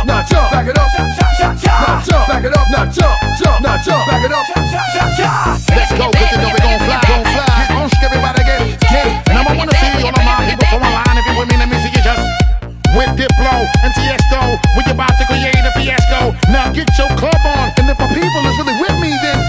now jump, back it up, now jump, back it up, now jump, now jump, back it up. Let's go, cause you know we gon' fly, Get on, everybody get it. Now I wanna see all of my people from online. If you with me, let me see you just with Diplo and Tiesto. We about to create a fiasco. Now get your club on, and if my people is really with me, then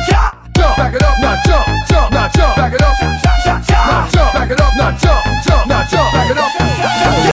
back it up, now jump, now jump, back it up, now jump, back it up, now jump,